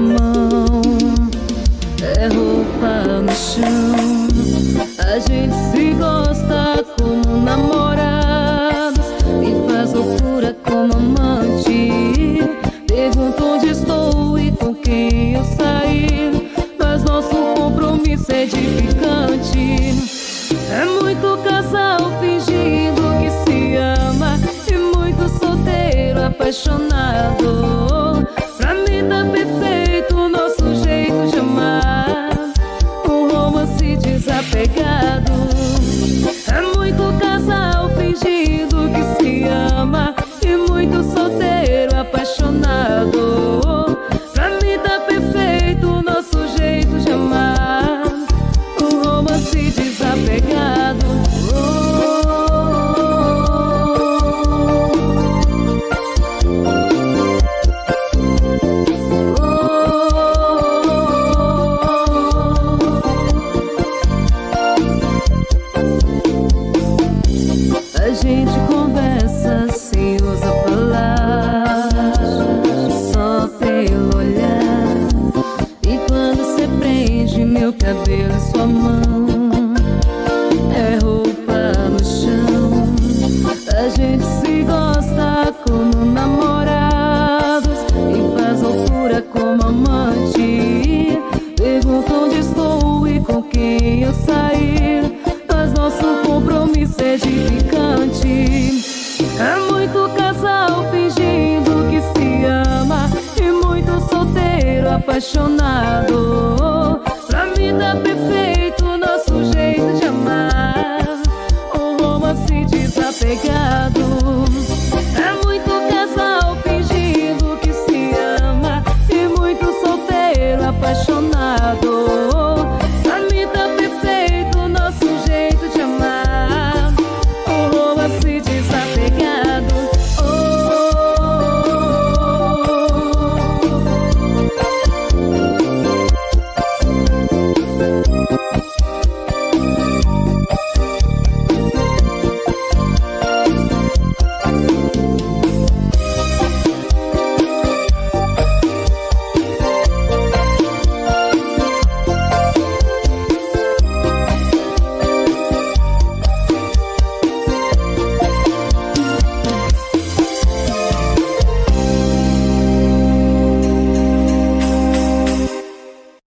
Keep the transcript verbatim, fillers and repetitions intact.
mão, é roupa no chão. A gente se gosta como namorados e faz loucura como amante. Pergunto onde estou e com quem eu saí, mas nosso compromisso é edificante. É muito casal fingindo que se ama e muito solteiro apaixonado. Pra mim tá perfeito o nosso jeito de amar, um romance desapegado. É muito casal fingindo que se ama e muito solteiro apaixonado. Pra mim tá perfeito o nosso jeito de amar, um romance desapegado. A gente conversa sem usar palavras, só pelo olhar. E quando cê prende meu cabelo em sua mão, é roupa no chão. A gente se gosta como namorados e faz loucura como amante. Pergunta onde estou e com quem eu saí, mas nosso compromisso é edificante. É muito casal fingindo que se ama e muito solteiro apaixonado. Pra mim tá perfeito o nosso jeito de amar, um romance desapegado.